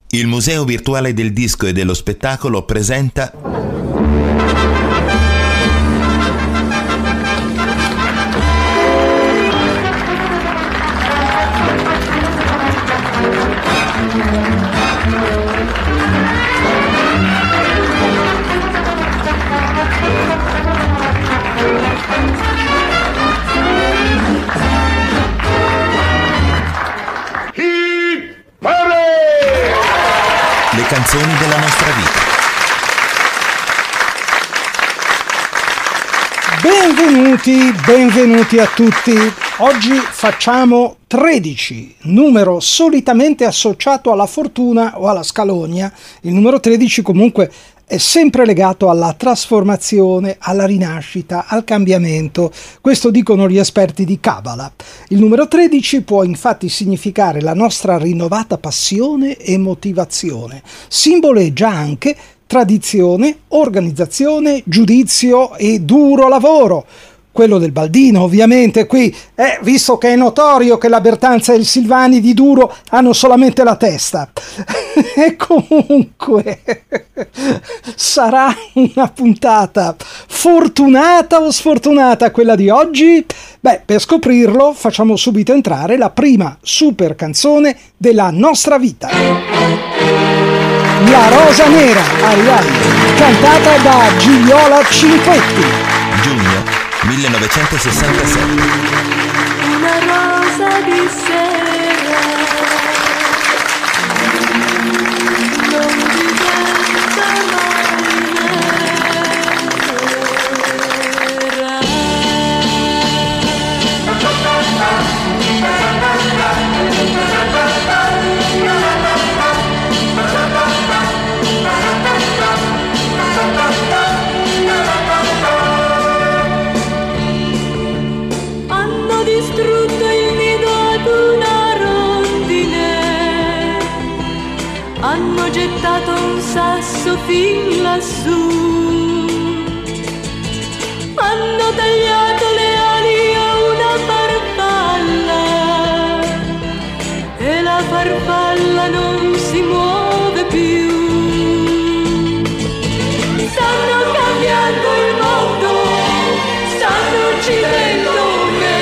Il Museo Virtuale del Disco e dello Spettacolo presenta le canzoni della nostra vita. Benvenuti a tutti. Oggi facciamo 13, numero solitamente associato alla fortuna o alla scalonia. Il numero 13 comunque è sempre legato alla trasformazione, alla rinascita, al cambiamento. Questo dicono gli esperti di Kabbalah. Il numero 13 può infatti significare la nostra rinnovata passione e motivazione. Simboleggia anche tradizione, organizzazione, giudizio e duro lavoro. Quello del Baldino, ovviamente, qui, visto che è notorio che la Bertanza e il Silvani di duro hanno solamente la testa. E comunque, sarà una puntata fortunata o sfortunata quella di oggi? Beh, per scoprirlo facciamo subito entrare la prima super canzone della nostra vita. La Rosa Nera, cantata da Gigliola Cinquetti. Giugno 1967. Una rosa di sera non diventa mai nera. Hanno distrutto il nido ad una rondine, hanno gettato un sasso fin lassù, hanno tagliato le ali a una farfalla e la farfalla non si muove più. Stanno cambiando il mondo, stanno uccidendo me,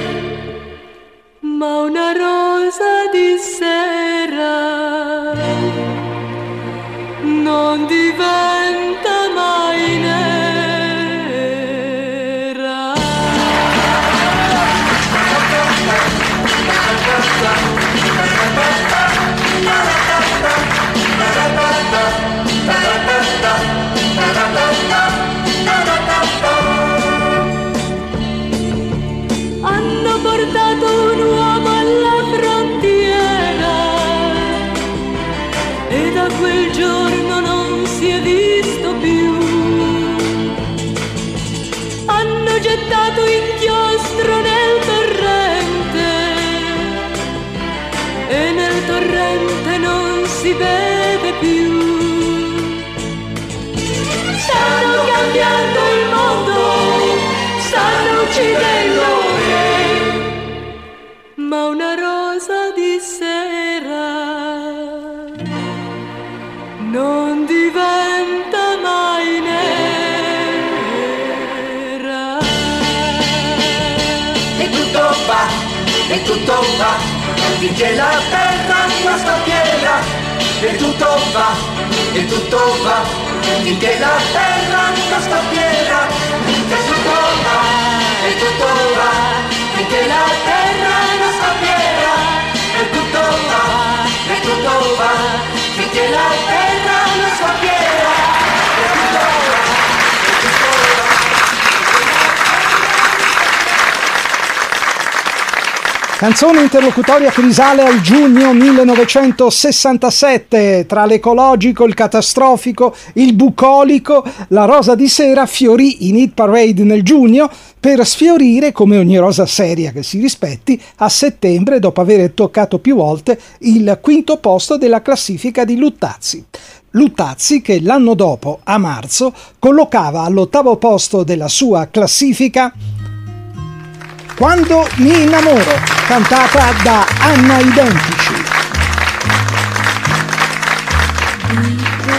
ma una rosa di sera non diventa mai nera. Hanno portato un uomo alla frontiera e da quel giorno non si è visto più. Hanno gettato inchiostro nel torrente e nel torrente non si vede più. Stanno cambiando il mondo, stanno uccidendo me, ma una rosa di sera non diventa mai nera. E tutto va, finché la terra non sta piena. E tutto va, finché la terra non sta piena. E tutto va, finché la terra non sta piena. E tutto va, finché la terra non sta piena. E tutto va. Canzone interlocutoria che risale al giugno 1967. Tra l'ecologico, il catastrofico, il bucolico, la rosa di sera fiorì in hit parade nel giugno per sfiorire, come ogni rosa seria che si rispetti, a settembre dopo aver toccato più volte il quinto posto della classifica di Luttazzi. Luttazzi che l'anno dopo, a marzo, collocava all'8° posto della sua classifica Quando mi innamoro, cantata da Anna Identici.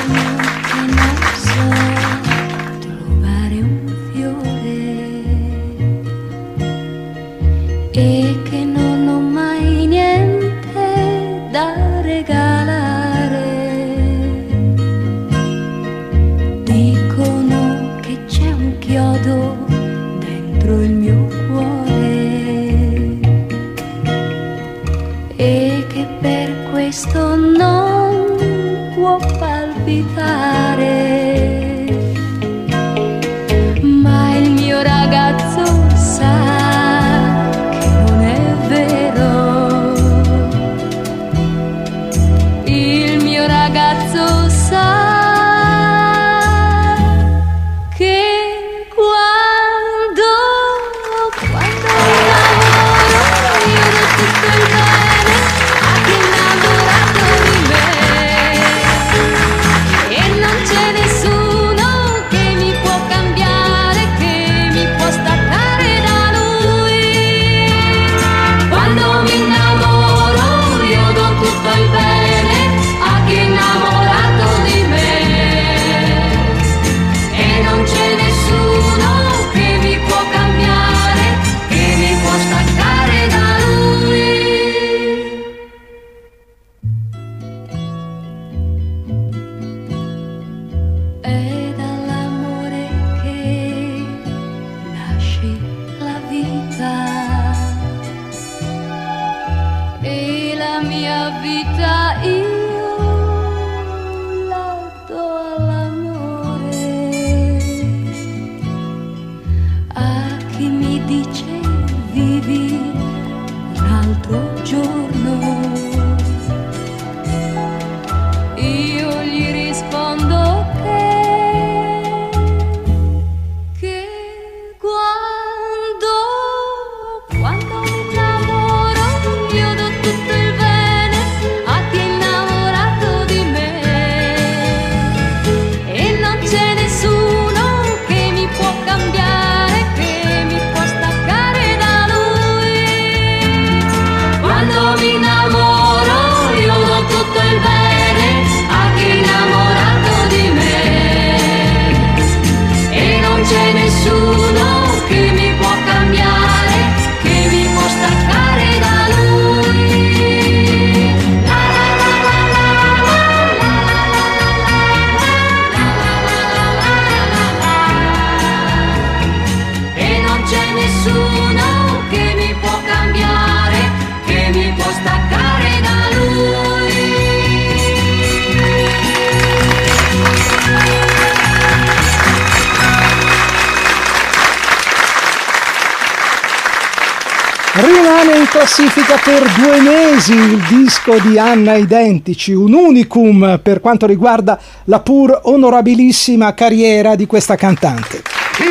Rimane in classifica per 2 mesi il disco di Anna Identici, un unicum per quanto riguarda la pur onorabilissima carriera di questa cantante.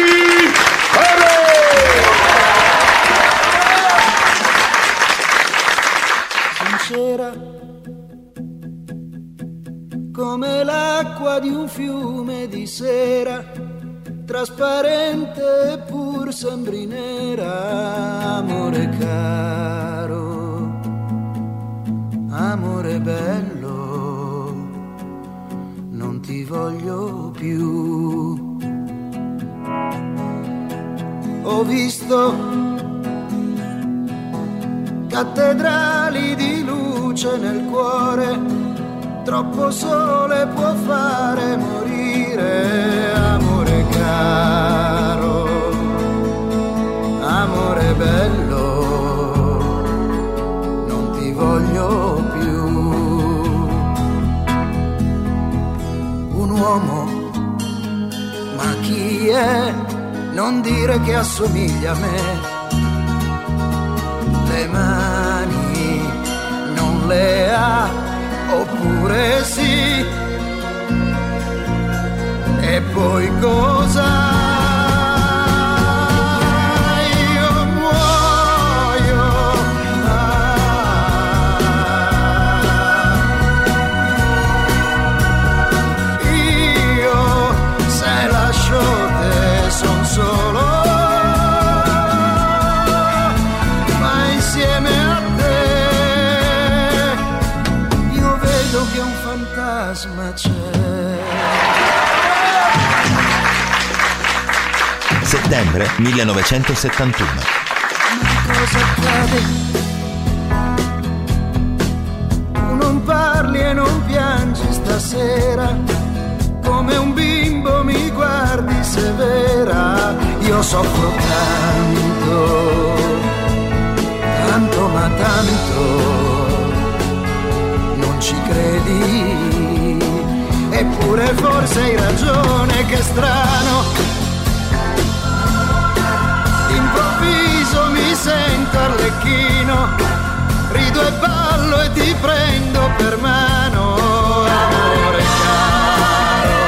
Sincera come l'acqua di un fiume di sera, trasparente eppur sembri nera, amore caro, amore bello, non ti voglio più. Ho visto cattedrali di luce nel cuore, troppo sole può fare morire, amore caro, amore bello, non ti voglio più. Un uomo, ma chi è? Non dire che assomiglia a me. Le mani non le ha, oppure sì, e poi cosa? Io muoio, io se lascio te son solo, ma insieme a te io vedo che un fantasma c'è. Settembre 1971. Cosa accade? Tu non parli e non piangi stasera, come un bimbo mi guardi severa. Io soffro tanto, tanto ma tanto, non ci credi, eppure forse hai ragione, che strano. Improvviso mi sento arlecchino, rido e ballo e ti prendo per mano. Amore caro,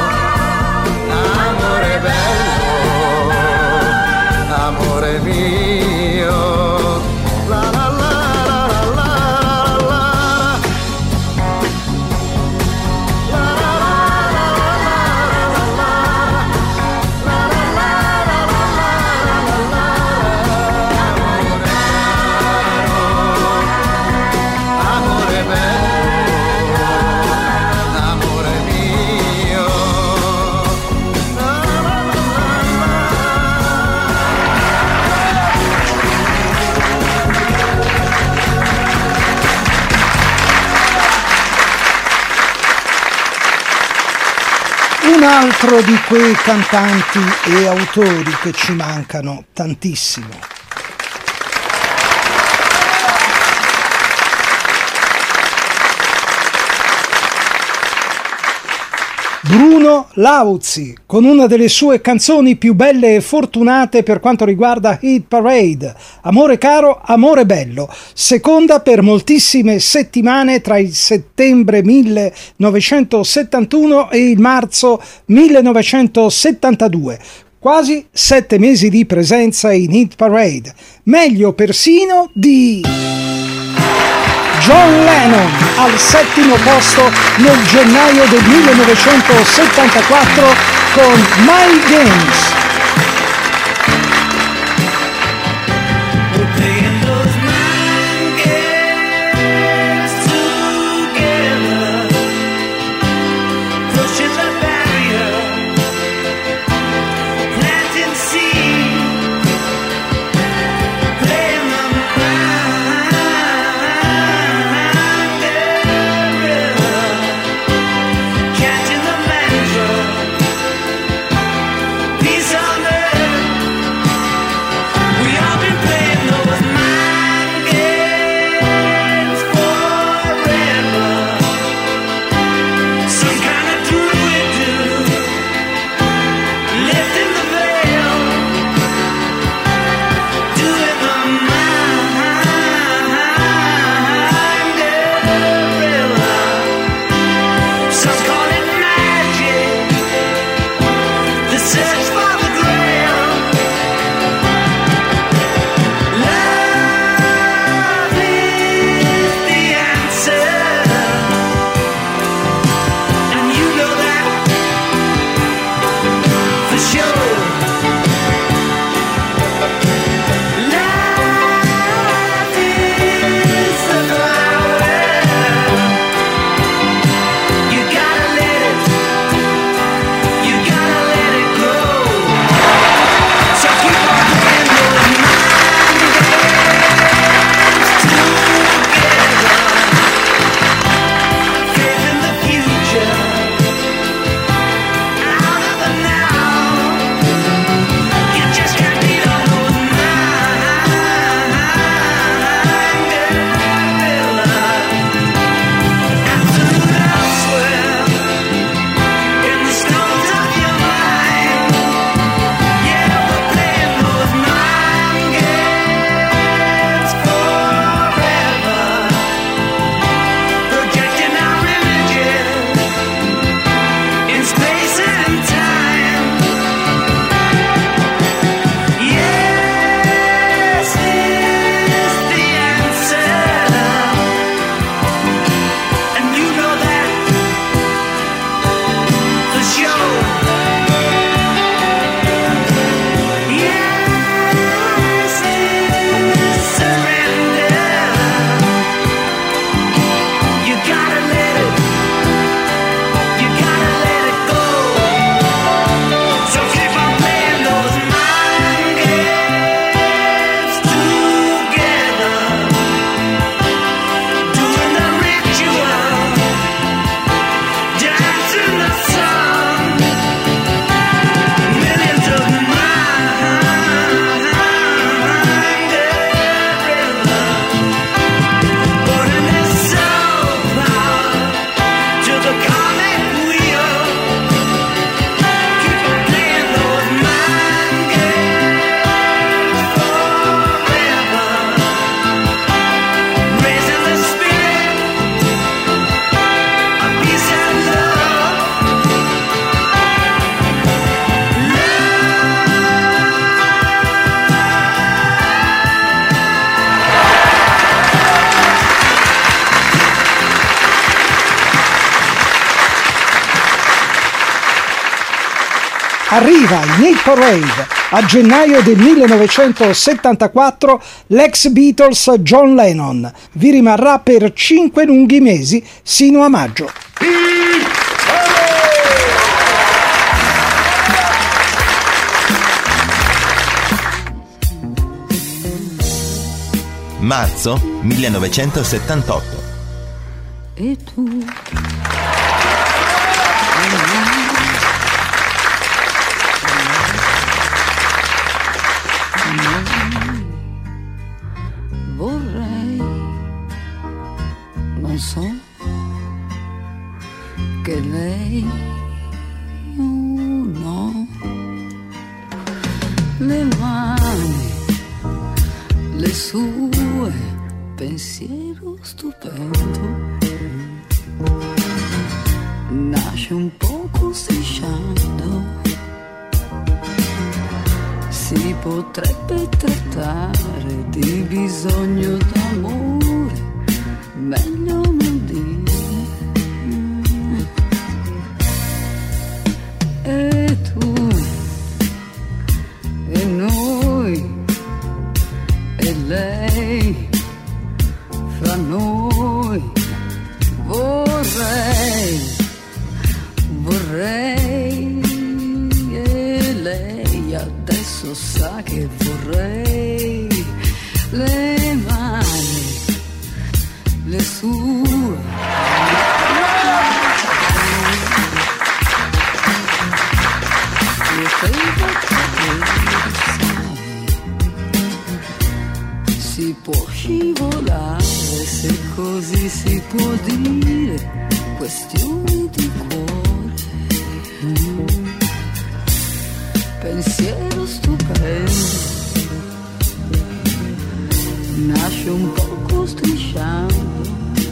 amore bello, amore mio. La la la la la la la. La la la la la la. La la la la la. Amore bello, amore mio. La la la la. Un altro di quei cantanti e autori che ci mancano tantissimo. Bruno Lauzi, con una delle sue canzoni più belle e fortunate per quanto riguarda Hit Parade, Amore caro, amore bello, seconda per moltissime settimane tra il settembre 1971 e il marzo 1972. Quasi 7 mesi di presenza in Hit Parade, meglio persino di John Lennon al 7° posto nel gennaio del 1974 con My Games. Peace Arriva in Hit Parade a gennaio del 1974 l'ex Beatles John Lennon. Vi rimarrà per 5 lunghi mesi sino a maggio. Marzo 1978. E tu? Vorrei, non so, che lei, no, le mani, le sue, pensiero stupendo, nasce un poco strisciando. Si potrebbe trattare di bisogno d'amore, meglio non dire. E tu, e noi, e lei, fra noi, vorrei, e lei adesso sa che vorrei, le mani, le sue, si può scivolare, se così si può dire, questioni di cuore, pensiero stupendo, nasce un poco strisciando,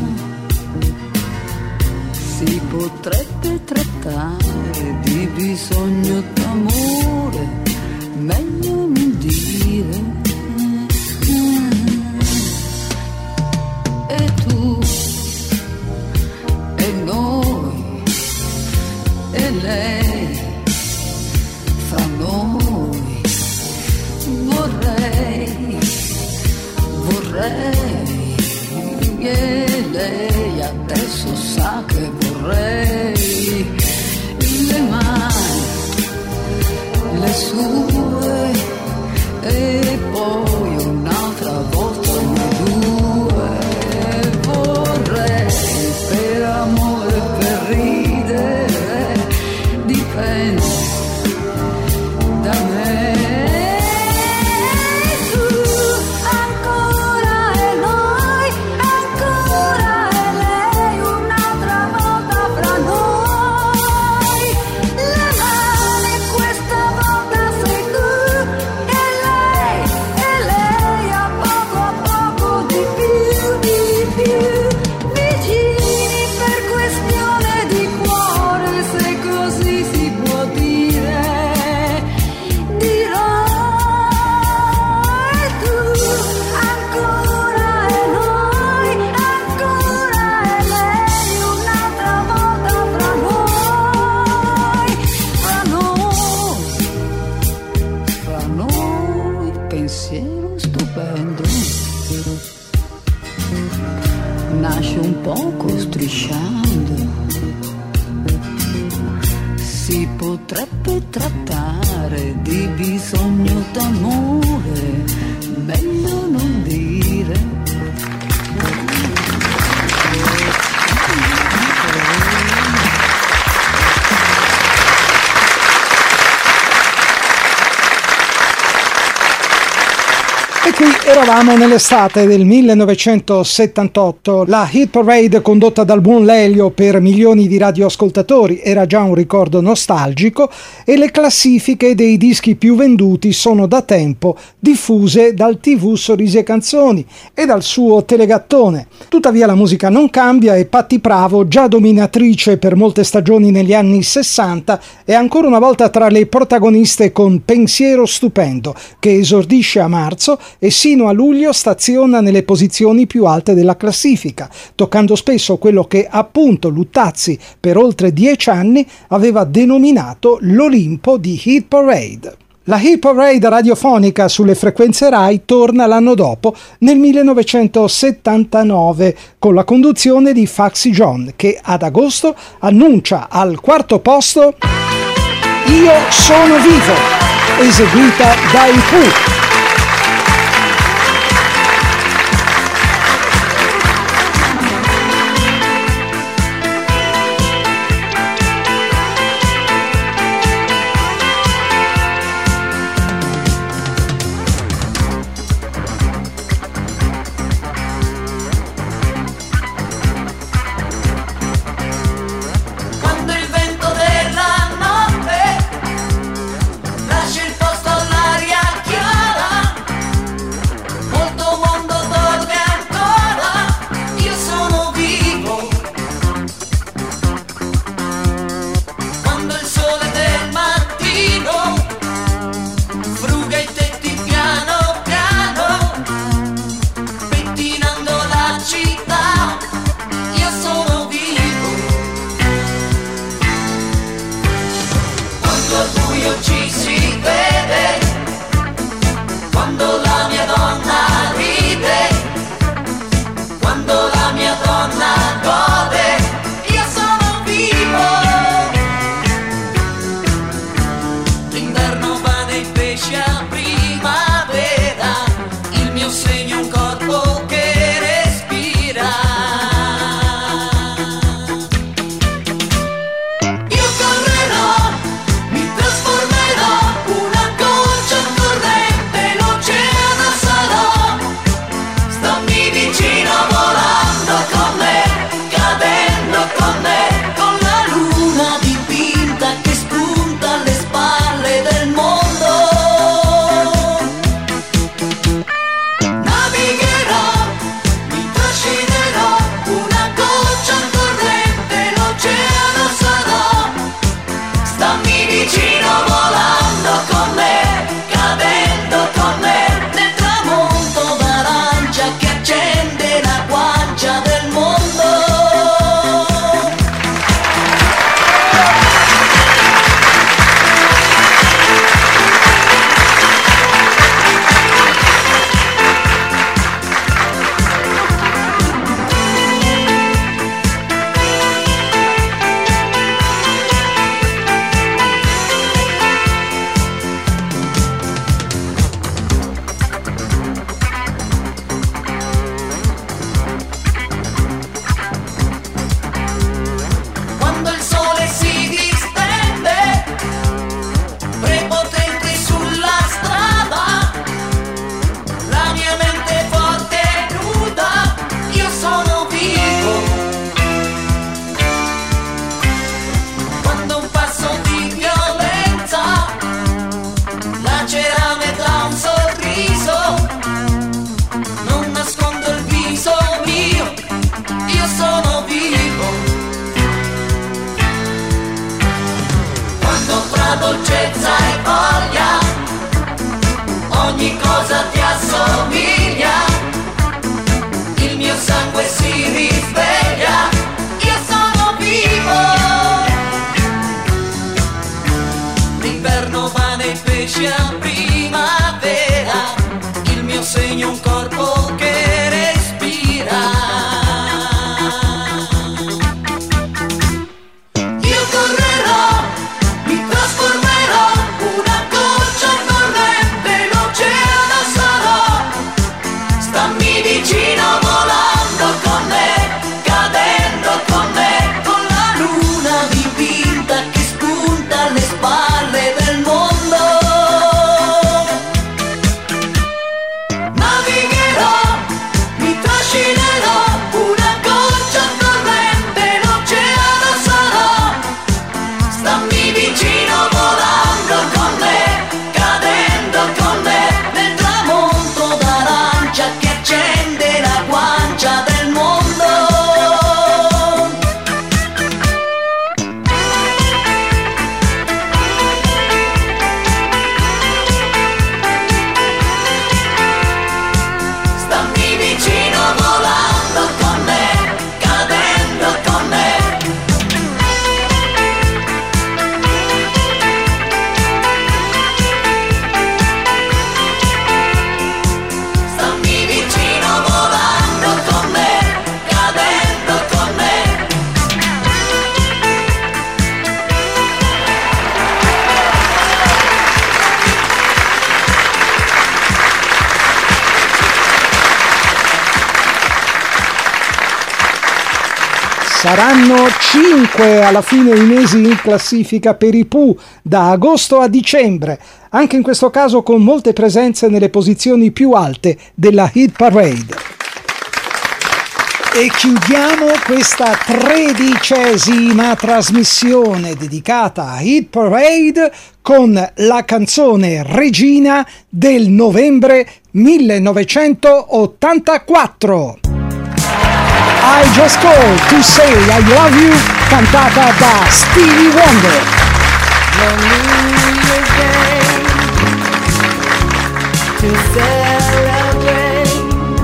si potrebbe trattare di bisogno d'amore, meglio non dire. E tu, e noi, e lei, fra noi, vorrei, e lei adesso sa che vorrei, le mani, le sue, e poi un'altra volta noi due, vorrei, per amore, per ridere, dipende da me. Poco strisciando, si potrebbe trattare di bisogno d'amore, meglio non dire. E qui eravamo nell'estate del 1978, la Hit Parade condotta dal buon Lelio per milioni di radioascoltatori era già un ricordo nostalgico e le classifiche dei dischi più venduti sono da tempo diffuse dal TV Sorrisi e Canzoni e dal suo telegattone. Tuttavia la musica non cambia e Patti Pravo, già dominatrice per molte stagioni negli anni 60, è ancora una volta tra le protagoniste con Pensiero Stupendo, che esordisce a marzo e e sino a luglio staziona nelle posizioni più alte della classifica, toccando spesso quello che appunto Luttazzi per oltre 10 anni aveva denominato l'Olimpo di Hit Parade. La Hit Parade radiofonica sulle frequenze Rai torna l'anno dopo, nel 1979, con la conduzione di Foxy John, che ad agosto annuncia al quarto posto Io sono vivo, eseguita dai Pooh. Saranno 5 alla fine i mesi in classifica per i Pooh, da agosto a dicembre, anche in questo caso con molte presenze nelle posizioni più alte della Hit Parade. E chiudiamo questa 13ª trasmissione dedicata a Hit Parade con la canzone Regina del novembre 1984. I Just Called to Say I Love You, cantata da Stevie Wonder. No New Year's Day to celebrate,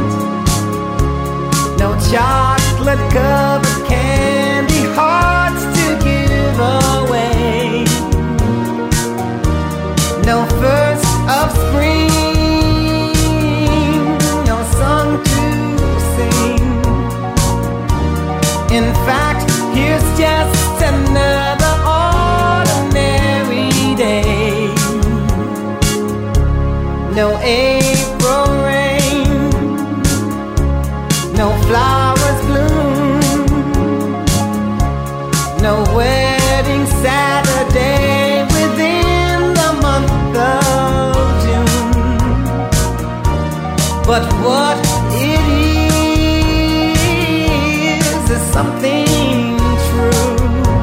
no chocolate covered candy hearts to give away, no first of spring, no song to sing. In fact, here's just another ordinary day. No April rain, no flowers bloom, no wedding Saturday within the month of June. But what it is something true,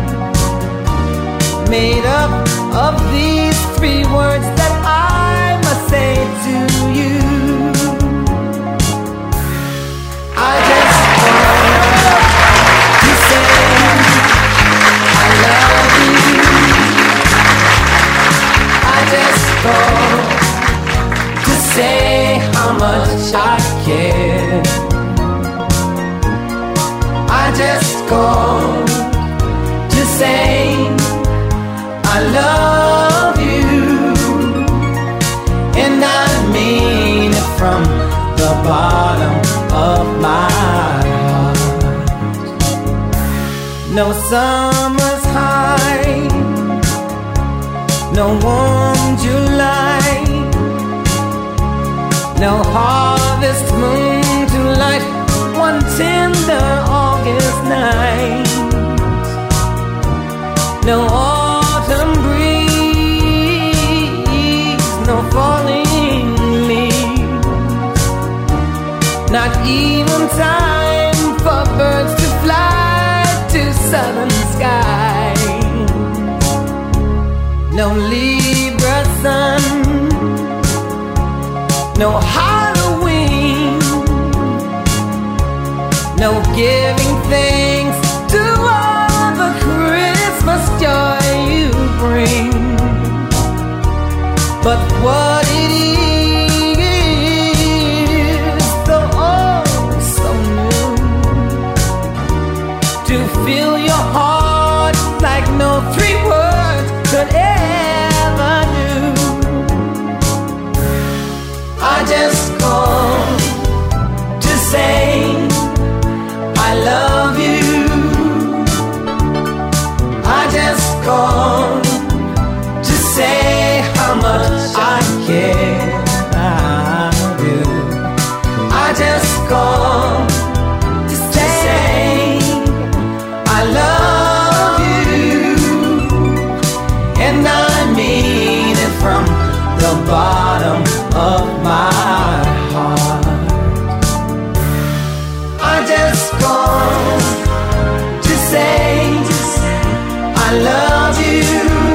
made up of these three words that I must say to you. I just want to say I love you. I just want to say how much I care. I just called to say I love you, and I mean it from the bottom of my heart. No summer's high, no warm July, no harvest moon to light one tender August night, no autumn breeze, no falling leaves, not even time for birds to fly to southern skies, no Libra sun, no Halloween, no giving thanks to all the Christmas joy you bring. But what it is, so oh so new, to fill your heart like no three words could ever do. I just called to say I love you. I just called to say how much I care. I do. I just called to say I love you, and I mean it from the bottom of my heart. I just called to say I love you.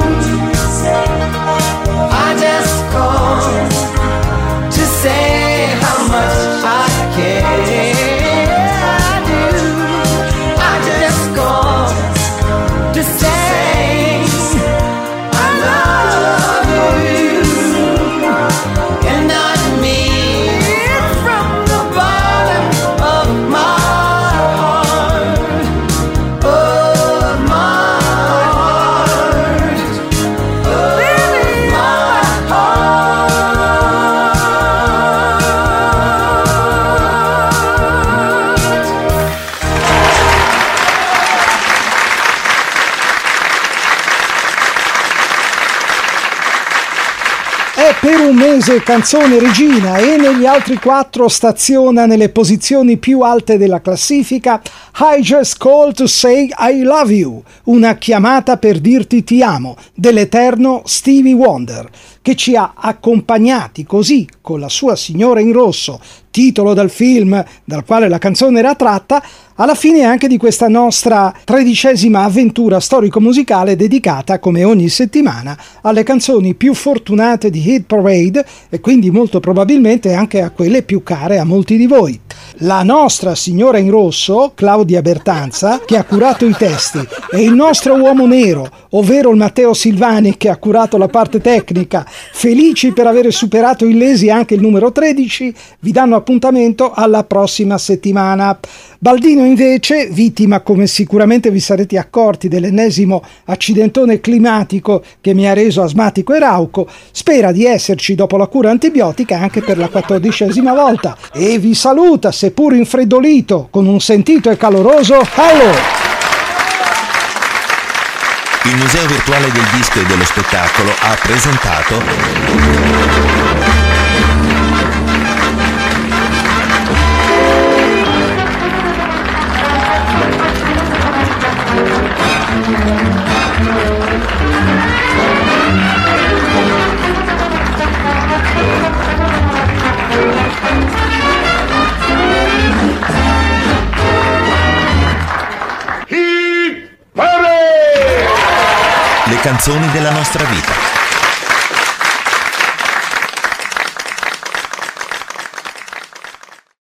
I just called to say how much I care. I do. I just called to say I love you, and I mean it from the bottom of my heart, of my heart. Per un mese canzone regina e negli altri 4 staziona nelle posizioni più alte della classifica I Just Called to Say I Love You, una chiamata per dirti ti amo, dell'eterno Stevie Wonder, che ci ha accompagnati così con la sua Signora in rosso, titolo del film dal quale la canzone era tratta, alla fine anche di questa nostra 13ª avventura storico-musicale dedicata, come ogni settimana, alle canzoni più fortunate di Hit Parade e quindi molto probabilmente anche a quelle più care a molti di voi. La nostra Signora in rosso, Claudia Bertanza, che ha curato i testi, e il nostro uomo nero, ovvero il Matteo Silvani, che ha curato la parte tecnica, felici per avere superato illesi anche il numero 13, vi danno appuntamento alla prossima settimana. Baldino invece, vittima come sicuramente vi sarete accorti dell'ennesimo accidentone climatico che mi ha reso asmatico e rauco, spera di esserci dopo la cura antibiotica anche per la 14ª volta e vi saluta, seppur infreddolito, con un sentito e caloroso hello! Il Museo Virtuale del Disco e dello Spettacolo ha presentato le canzoni della nostra vita.